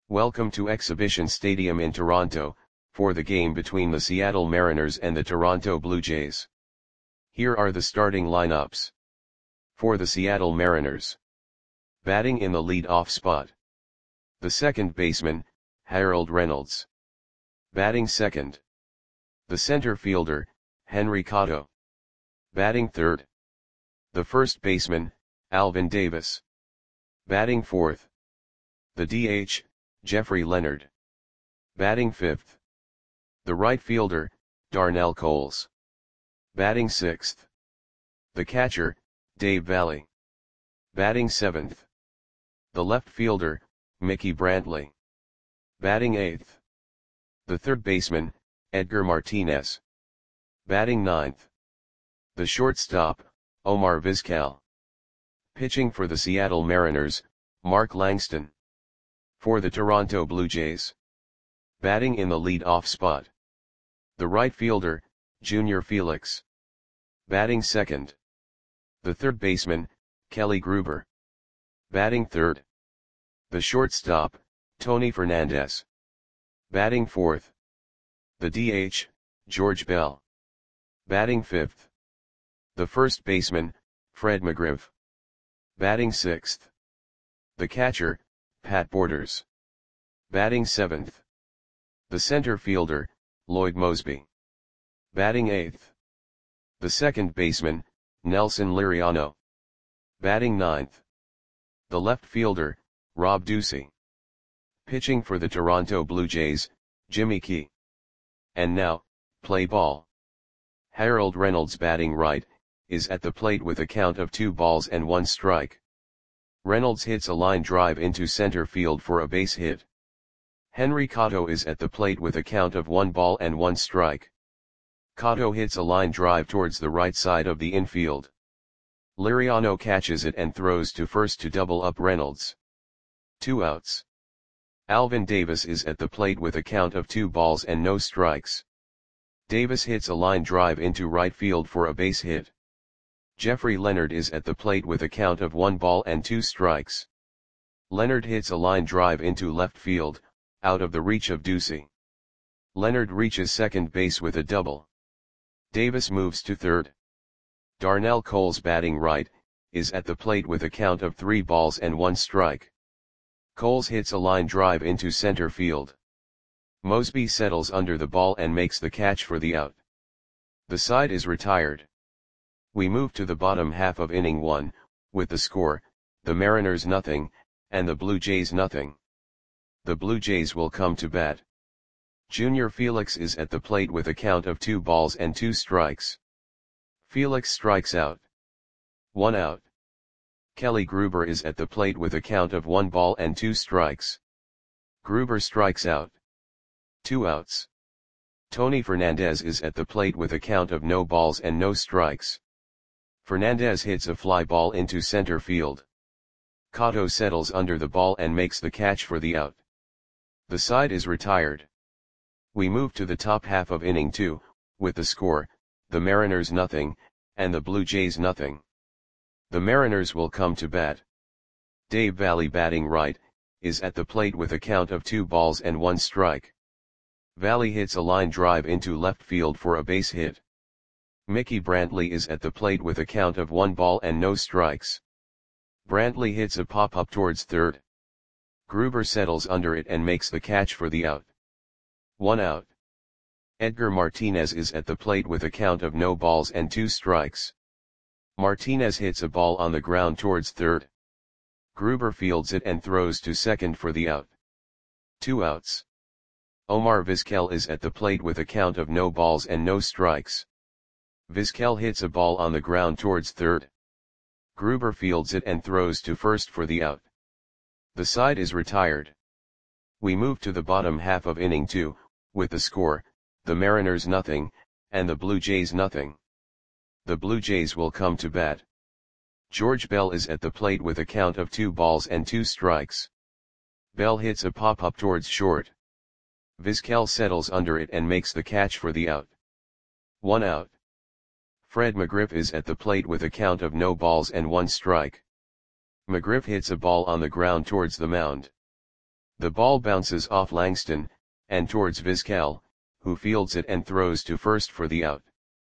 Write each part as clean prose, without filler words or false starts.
Welcome to Exhibition Stadium in Toronto, for the game between the Seattle Mariners and the Toronto Blue Jays. Here are the starting lineups. For the Seattle Mariners. Batting in the lead-off spot. The second baseman, Harold Reynolds. Batting second. The center fielder, Henry Cotto. Batting third. The first baseman, Alvin Davis. Batting fourth. The DH, Jeffrey Leonard. Batting fifth. The right fielder, Darnell Coles. Batting sixth. The catcher, Dave Valle. Batting seventh. The left fielder, Mickey Brantley. Batting eighth. The third baseman, Edgar Martinez. Batting ninth. The shortstop, Omar Vizquel. Pitching for the Seattle Mariners, Mark Langston. For the Toronto Blue Jays. Batting in the lead-off spot. The right fielder, Junior Felix. Batting second. The third baseman, Kelly Gruber. Batting third. The shortstop, Tony Fernandez. Batting fourth. The DH, George Bell. Batting fifth. The first baseman, Fred McGriff. Batting sixth. The catcher, Pat Borders. Batting seventh. The center fielder, Lloyd Moseby. Batting eighth. The second baseman, Nelson Liriano. Batting ninth. The left fielder, Rob Ducey. Pitching for the Toronto Blue Jays, Jimmy Key. And now, play ball. Harold Reynolds batting right, is at the plate with a count of 2-1 strike. Reynolds hits a line drive into center field for a base hit. Henry Cotto is at the plate with a count of 1-1 strike. Cotto hits a line drive towards the right side of the infield. Liriano catches it and throws to first to double up Reynolds. 2 outs. Alvin Davis is at the plate with a count of 2 balls and no strikes. Davis hits a line drive into right field for a base hit. Jeffrey Leonard is at the plate with a count of 1 ball and 2 strikes. Leonard hits a line drive into left field, out of the reach of Ducey. Leonard reaches second base with a double. Davis moves to third. Darnell Coles batting right, is at the plate with a count of 3-1 strike. Coles hits a line drive into center field. Moseby settles under the ball and makes the catch for the out. The side is retired. We move to the bottom half of inning 1, with the score, the Mariners nothing, and the Blue Jays nothing. The Blue Jays will come to bat. Junior Felix is at the plate with a count of 2 balls and 2 strikes. Felix strikes out. 1 out. Kelly Gruber is at the plate with a count of 1 ball and 2 strikes. Gruber strikes out. 2 outs. Tony Fernandez is at the plate with a count of no balls and no strikes. Fernandez hits a fly ball into center field. Cotto settles under the ball and makes the catch for the out. The side is retired. We move to the top half of inning 2, with the score, the Mariners nothing, and the Blue Jays nothing. The Mariners will come to bat. Dave Valle batting right, is at the plate with a count of 2-1 strike. Valle hits a line drive into left field for a base hit. Mickey Brantley is at the plate with a count of 1 ball and no strikes. Brantley hits a pop-up towards third. Gruber settles under it and makes the catch for the out. 1 out. Edgar Martinez is at the plate with a count of no balls and 2 strikes. Martinez hits a ball on the ground towards third. Gruber fields it and throws to second for the out. 2 outs. Omar Vizquel is at the plate with a count of no balls and no strikes. Vizquel hits a ball on the ground towards third. Gruber fields it and throws to first for the out. The side is retired. We move to the bottom half of inning 2, with the score, the Mariners nothing, and the Blue Jays nothing. The Blue Jays will come to bat. George Bell is at the plate with a count of 2 balls and 2 strikes. Bell hits a pop-up towards short. Vizquel settles under it and makes the catch for the out. 1 out. Fred McGriff is at the plate with a count of no balls and 1 strike. McGriff hits a ball on the ground towards the mound. The ball bounces off Langston, and towards Vizquel, who fields it and throws to first for the out.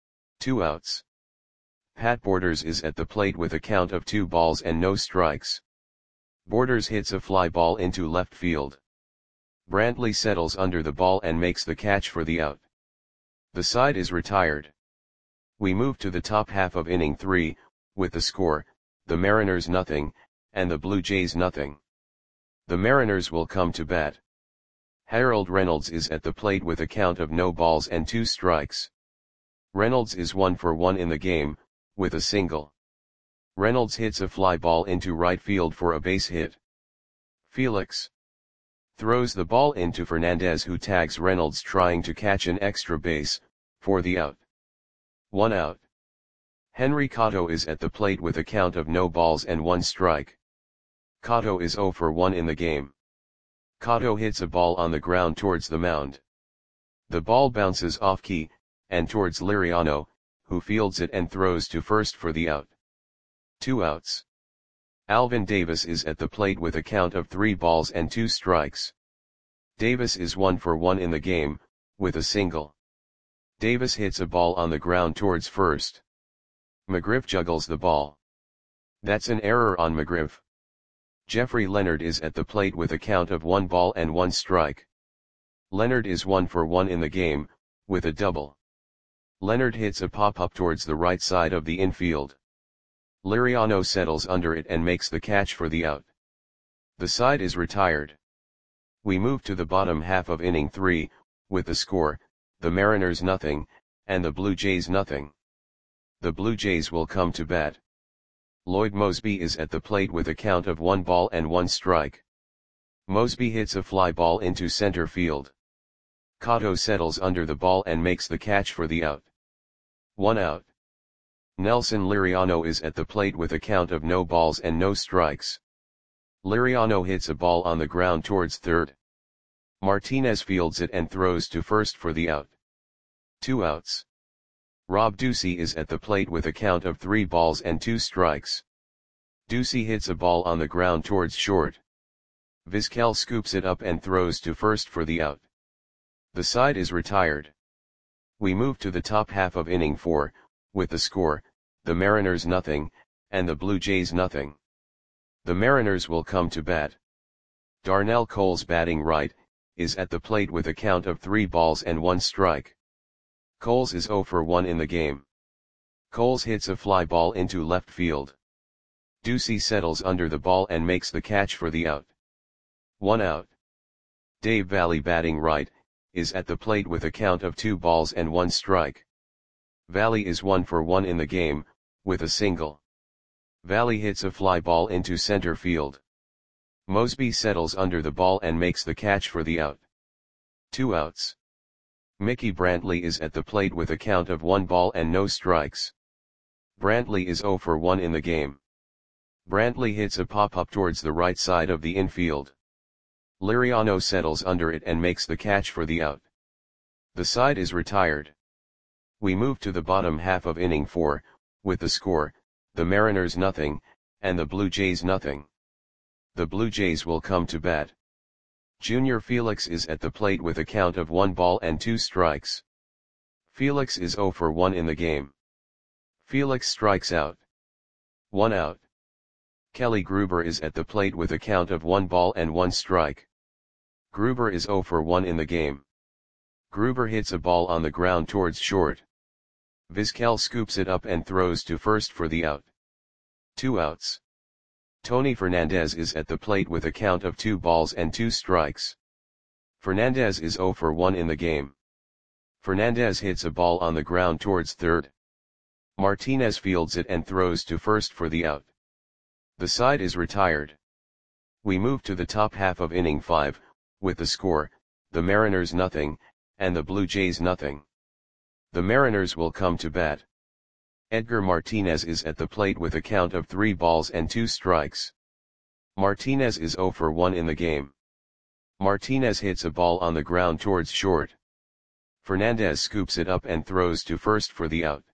2 outs. Pat Borders is at the plate with a count of 2 balls and no strikes. Borders hits a fly ball into left field. Brantley settles under the ball and makes the catch for the out. The side is retired. We move to the top half of inning 3, with the score, the Mariners nothing, and the Blue Jays nothing. The Mariners will come to bat. Harold Reynolds is at the plate with a count of no balls and 2 strikes. Reynolds is 1 for 1 in the game, with a single. Reynolds hits a fly ball into right field for a base hit. Felix throws the ball into Fernandez, who tags Reynolds trying to catch an extra base, for the out. 1 out. Henry Cotto is at the plate with a count of no balls and 1 strike. Cotto is 0 for 1 in the game. Cotto hits a ball on the ground towards the mound. The ball bounces off Key, and towards Liriano, who fields it and throws to first for the out. 2 outs. Alvin Davis is at the plate with a count of 3 balls and 2 strikes. Davis is 1 for 1 in the game, with a single. Davis hits a ball on the ground towards first. McGriff juggles the ball. That's an error on McGriff. Jeffrey Leonard is at the plate with a count of 1 ball and 1 strike. Leonard is 1 for 1 in the game, with a double. Leonard hits a pop-up towards the right side of the infield. Liriano settles under it and makes the catch for the out. The side is retired. We move to the bottom half of inning 3, with the score, the Mariners nothing, and the Blue Jays nothing. The Blue Jays will come to bat. Lloyd Mosby is at the plate with a count of 1 ball and 1 strike. Mosby hits a fly ball into center field. Cotto settles under the ball and makes the catch for the out. 1 out. Nelson Liriano is at the plate with a count of no balls and no strikes. Liriano hits a ball on the ground towards third. Martinez fields it and throws to first for the out. 2 outs. Rob Ducey is at the plate with a count of 3 balls and 2 strikes. Ducey hits a ball on the ground towards short. Vizquel scoops it up and throws to first for the out. The side is retired. We move to the top half of inning 4, with the score, the Mariners nothing, and the Blue Jays nothing. The Mariners will come to bat. Darnell Coles, batting right, is at the plate with a count of 3 balls and 1 strike. Coles is 0 for 1 in the game. Coles hits a fly ball into left field. Ducey settles under the ball and makes the catch for the out. 1 out. Dave Valle, batting right, is at the plate with a count of 2 balls and 1 strike. Valle is 1 for 1 in the game, with a single. Valle hits a fly ball into center field. Mosby settles under the ball and makes the catch for the out. 2 outs. Mickey Brantley is at the plate with a count of 1 ball and no strikes. Brantley is 0 for 1 in the game. Brantley hits a pop-up towards the right side of the infield. Liriano settles under it and makes the catch for the out. The side is retired. We move to the bottom half of inning 4, with the score, the Mariners nothing, and the Blue Jays nothing. The Blue Jays will come to bat. Junior Felix is at the plate with a count of 1 ball and 2 strikes. Felix is 0 for 1 in the game. Felix strikes out. 1 out. Kelly Gruber is at the plate with a count of 1 ball and 1 strike. Gruber is 0 for 1 in the game. Gruber hits a ball on the ground towards short. Vizquel scoops it up and throws to first for the out. 2 outs. Tony Fernandez is at the plate with a count of 2 balls and 2 strikes. Fernandez is 0 for 1 in the game. Fernandez hits a ball on the ground towards third. Martinez fields it and throws to first for the out. The side is retired. We move to the top half of inning 5, with the score, the Mariners nothing, and the Blue Jays nothing. The Mariners will come to bat. Edgar Martinez is at the plate with a count of 3 balls and 2 strikes. Martinez is 0 for 1 in the game. Martinez hits a ball on the ground towards short. Fernandez scoops it up and throws to first for the out.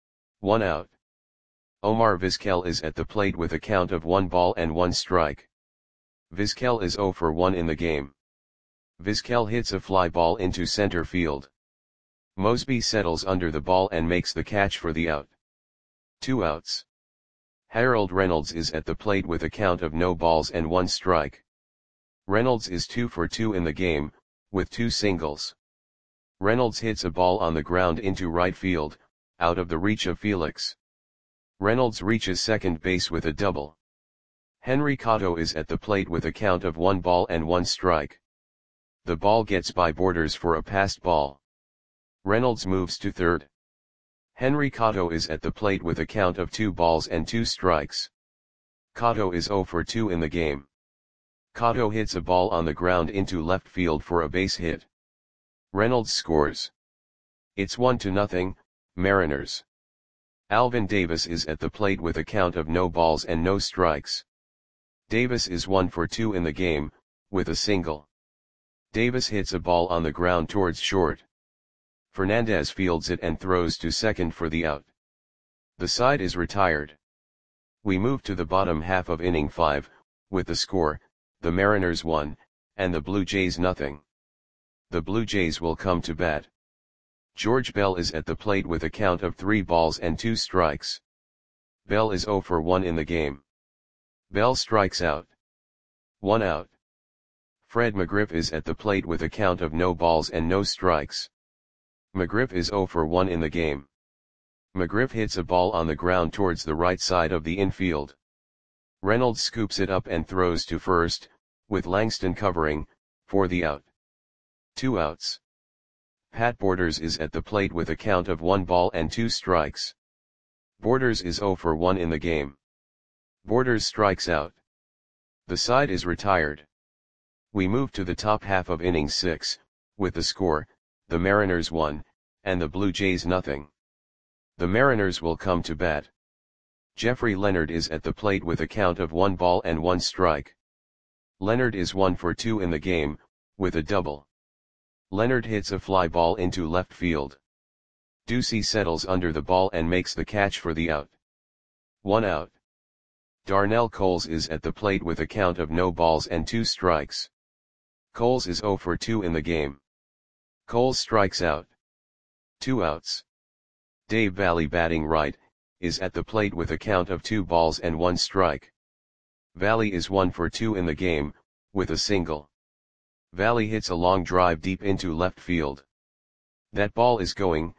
1 out. Omar Vizquel is at the plate with a count of 1 ball and 1 strike. Vizquel is 0 for 1 in the game. Vizquel hits a fly ball into center field. Mosby settles under the ball and makes the catch for the out. 2 outs. Harold Reynolds is at the plate with a count of no balls and 1 strike. Reynolds is 2 for 2 in the game, with 2 singles. Reynolds hits a ball on the ground into right field, out of the reach of Felix. Reynolds reaches second base with a double. Henry Cotto is at the plate with a count of 1 ball and 1 strike. The ball gets by Borders for a passed ball. Reynolds moves to third. Henry Cotto is at the plate with a count of 2 balls and 2 strikes. Cotto is 0 for 2 in the game. Cotto hits a ball on the ground into left field for a base hit. Reynolds scores. It's 1-0, Mariners. Alvin Davis is at the plate with a count of no balls and no strikes. Davis is 1 for 2 in the game, with a single. Davis hits a ball on the ground towards short. Fernandez fields it and throws to second for the out. The side is retired. We move to the bottom half of inning 5, with the score, the Mariners 1, and the Blue Jays 0. The Blue Jays will come to bat. George Bell is at the plate with a count of 3 balls and 2 strikes. Bell is 0 for 1 in the game. Bell strikes out. 1 out. Fred McGriff is at the plate with a count of no balls and no strikes. McGriff is 0 for 1 in the game. McGriff hits a ball on the ground towards the right side of the infield. Reynolds scoops it up and throws to first, with Langston covering, for the out. 2 outs. Pat Borders is at the plate with a count of 1 ball and 2 strikes. Borders is 0 for 1 in the game. Borders strikes out. The side is retired. We move to the top half of inning 6, with the score, the Mariners 1, and the Blue Jays 0. The Mariners will come to bat. Jeffrey Leonard is at the plate with a count of 1 ball and 1 strike. Leonard is 1 for 2 in the game, with a double. Leonard hits a fly ball into left field. Ducey settles under the ball and makes the catch for the out. 1 out. Darnell Coles is at the plate with a count of no balls and 2 strikes. Coles is 0 for 2 in the game. Coles strikes out. 2 outs. Dave Valley, batting right, is at the plate with a count of 2 balls and 1 strike. Valley is 1 for 2 in the game, with a single. Valley hits a long drive deep into left field. That ball is gone.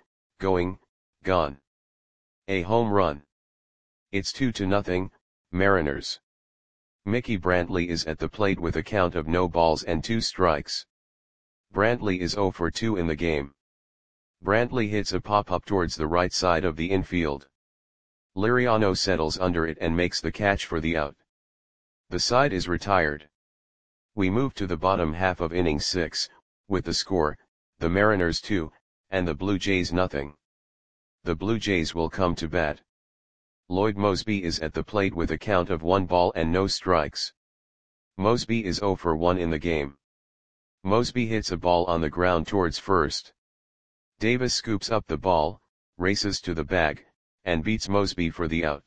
A home run. It's 2-0, Mariners. Mickey Brantley is at the plate with a count of no balls and 2 strikes. Brantley is 0 for 2 in the game. Brantley hits a pop-up towards the right side of the infield. Liriano settles under it and makes the catch for the out. The side is retired. We move to the bottom half of inning 6, with the score, the Mariners 2, and the Blue Jays 0. The Blue Jays will come to bat. Lloyd Mosby is at the plate with a count of 1 ball and no strikes. Mosby is 0 for 1 in the game. Mosby hits a ball on the ground towards first. Davis scoops up the ball, races to the bag, and beats Mosby for the out.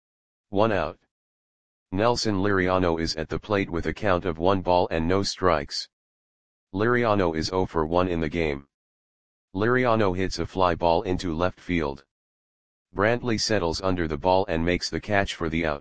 1 out. Nelson Liriano is at the plate with a count of 1 ball and no strikes. Liriano is 0 for 1 in the game. Liriano hits a fly ball into left field. Brantley settles under the ball and makes the catch for the out.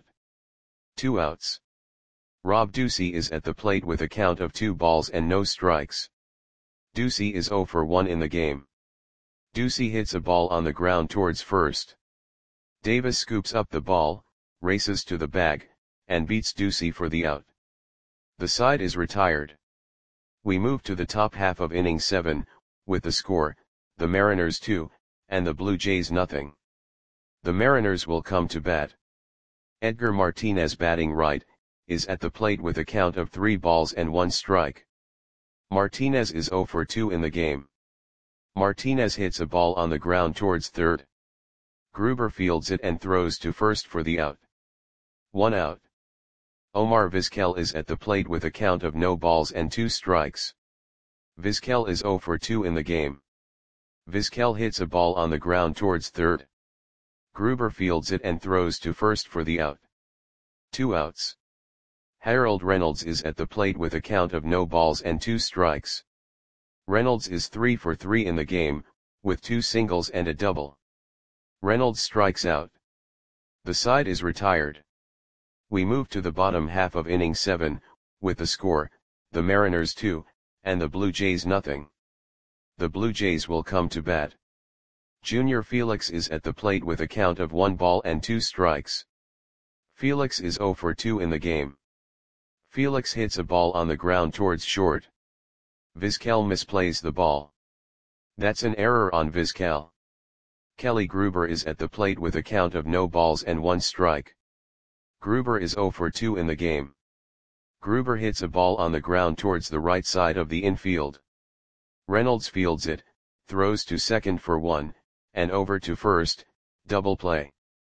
2 outs. Rob Ducey is at the plate with a count of 2 balls and no strikes. Ducey is 0 for 1 in the game. Ducey hits a ball on the ground towards first. Davis scoops up the ball, races to the bag, and beats Ducey for the out. The side is retired. We move to the top half of inning 7, with the score, the Mariners 2, and the Blue Jays 0. The Mariners will come to bat. Edgar Martinez, batting right, is at the plate with a count of 3 balls and 1 strike. Martinez is 0 for 2 in the game. Martinez hits a ball on the ground towards third. Gruber fields it and throws to first for the out. 1 out. Omar Vizquel is at the plate with a count of no balls and 2 strikes. Vizquel is 0 for 2 in the game. Vizquel hits a ball on the ground towards third. Gruber fields it and throws to first for the out. 2 outs. Harold Reynolds is at the plate with a count of no balls and 2 strikes. Reynolds is 3 for 3 in the game, with 2 singles and a double. Reynolds strikes out. The side is retired. We move to the bottom half of inning 7, with the score, the Mariners 2, and the Blue Jays nothing. The Blue Jays will come to bat. Junior Felix is at the plate with a count of 1 ball and 2 strikes. Felix is 0 for 2 in the game. Felix hits a ball on the ground towards short. Vizquel misplays the ball. That's an error on Vizquel. Kelly Gruber is at the plate with a count of no balls and 1 strike. Gruber is 0 for 2 in the game. Gruber hits a ball on the ground towards the right side of the infield. Reynolds fields it, throws to second for 1, and over to first, double play.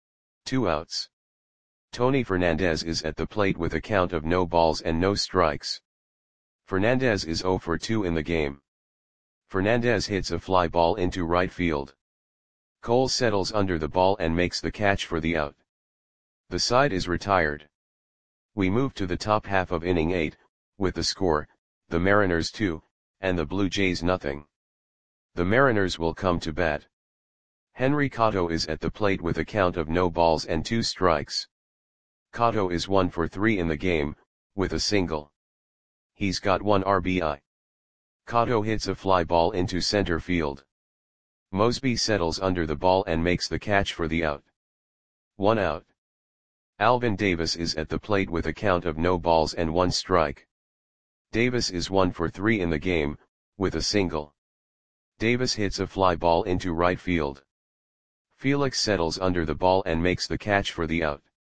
2 outs. Tony Fernandez is at the plate with a count of no balls and no strikes. Fernandez is 0 for 2 in the game. Fernandez hits a fly ball into right field. Cole settles under the ball and makes the catch for the out. The side is retired. We move to the top half of inning 8, with the score, the Mariners 2, and the Blue Jays nothing. The Mariners will come to bat. Henry Cotto is at the plate with a count of no balls and 2 strikes. Cotto is 1 for 3 in the game, with a single. He's got 1 RBI. Cotto hits a fly ball into center field. Mosby settles under the ball and makes the catch for the out. 1 out. Alvin Davis is at the plate with a count of no balls and 1 strike. Davis is 1 for 3 in the game, with a single. Davis hits a fly ball into right field. Felix settles under the ball and makes the catch for the out.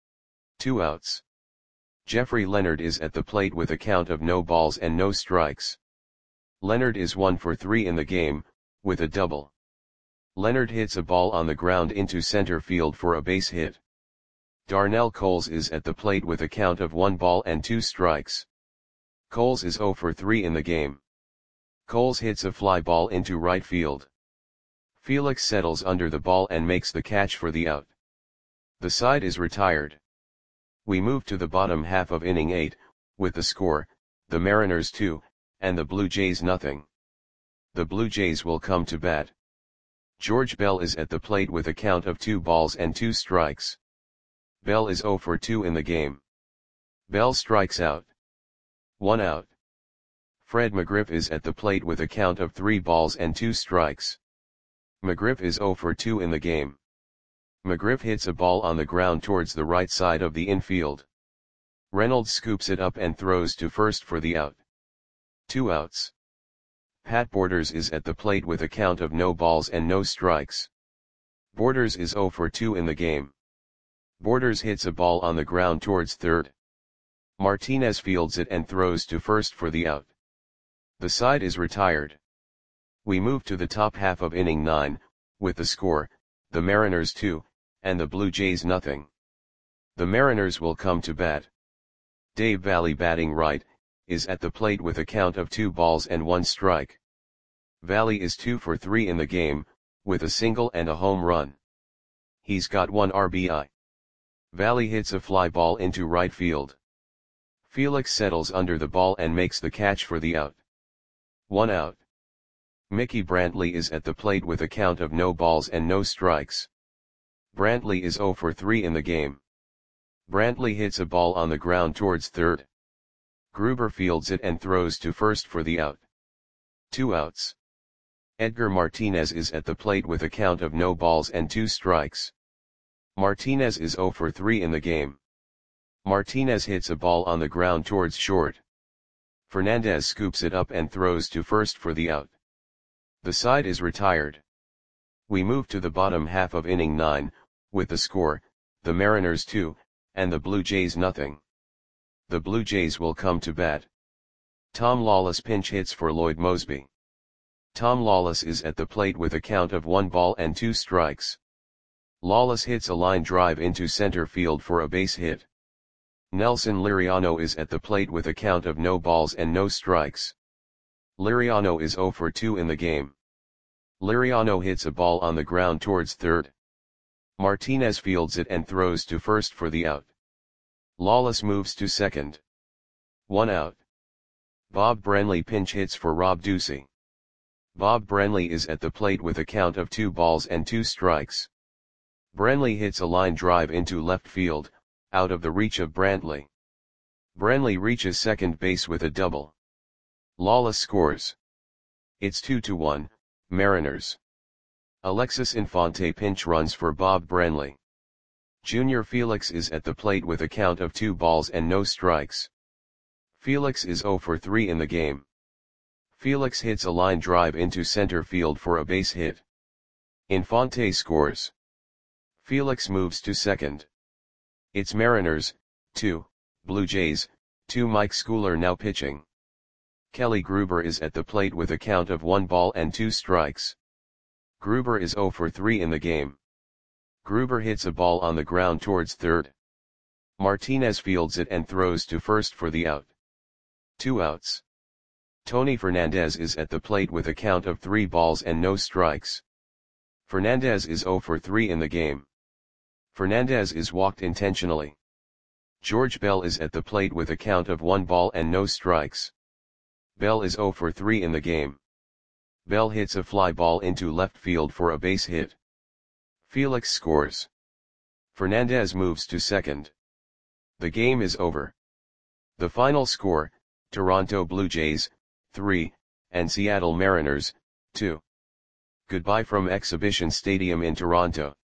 2 outs. Jeffrey Leonard is at the plate with a count of no balls and no strikes. Leonard is 1 for 3 in the game, with a double. Leonard hits a ball on the ground into center field for a base hit. Darnell Coles is at the plate with a count of 1 ball and 2 strikes. Coles is 0 for 3 in the game. Coles hits a fly ball into right field. Felix settles under the ball and makes the catch for the out. The side is retired. We move to the bottom half of inning 8, with the score, the Mariners 2, and the Blue Jays nothing. The Blue Jays will come to bat. George Bell is at the plate with a count of 2 balls and 2 strikes. Bell is 0 for 2 in the game. Bell strikes out. 1 out. Fred McGriff is at the plate with a count of 3 balls and 2 strikes. McGriff is 0 for 2 in the game. McGriff hits a ball on the ground towards the right side of the infield. Reynolds scoops it up and throws to first for the out. 2 outs. Pat Borders is at the plate with a count of no balls and no strikes. Borders is 0 for 2 in the game. Borders hits a ball on the ground towards third. Martinez fields it and throws to first for the out. The side is retired. We move to the top half of inning 9, with the score, the Mariners 2, and the Blue Jays nothing. The Mariners will come to bat. Dave Valley batting right, is at the plate with a count of 2 balls and 1 strike. Valley is 2 for 3 in the game, with a single and a home run. He's got 1 RBI. Valley hits a fly ball into right field. Felix settles under the ball and makes the catch for the out. 1 out. Mickey Brantley is at the plate with a count of no balls and no strikes. Brantley is 0 for 3 in the game. Brantley hits a ball on the ground towards third. Gruber fields it and throws to first for the out. 2 outs. Edgar Martinez is at the plate with a count of no balls and 2 strikes. Martinez is 0 for 3 in the game. Martinez hits a ball on the ground towards short. Fernandez scoops it up and throws to first for the out. The side is retired. We move to the bottom half of inning 9, with the score, the Mariners 2, and the Blue Jays nothing. The Blue Jays will come to bat. Tom Lawless pinch hits for Lloyd Mosby. Tom Lawless is at the plate with a count of 1 ball and 2 strikes. Lawless hits a line drive into center field for a base hit. Nelson Liriano is at the plate with a count of no balls and no strikes. Liriano is 0 for 2 in the game. Liriano hits a ball on the ground towards third. Martinez fields it and throws to first for the out. Lawless moves to second. 1 out. Bob Brenly pinch hits for Rob Ducey. Bob Brenly is at the plate with a count of 2 balls and 2 strikes. Brenly hits a line drive into left field, out of the reach of Brantley. Brenly reaches second base with a double. Lawless scores. It's 2-1, Mariners. Alexis Infante pinch runs for Bob Brenly. Junior Felix is at the plate with a count of 2 balls and no strikes. Felix is 0 for 3 in the game. Felix hits a line drive into center field for a base hit. Infante scores. Felix moves to second. It's Mariners, 2, Blue Jays, 2. Mike Schooler now pitching. Kelly Gruber is at the plate with a count of 1 ball and 2 strikes. Gruber is 0 for 3 in the game. Gruber hits a ball on the ground towards third. Martinez fields it and throws to first for the out. 2 outs. Tony Fernandez is at the plate with a count of 3 balls and no strikes. Fernandez is 0 for 3 in the game. Fernandez is walked intentionally. George Bell is at the plate with a count of 1 ball and no strikes. Bell is 0 for 3 in the game. Bell hits a fly ball into left field for a base hit. Felix scores. Fernandez moves to second. The game is over. The final score, Toronto Blue Jays, 3, and Seattle Mariners, 2. Goodbye from Exhibition Stadium in Toronto.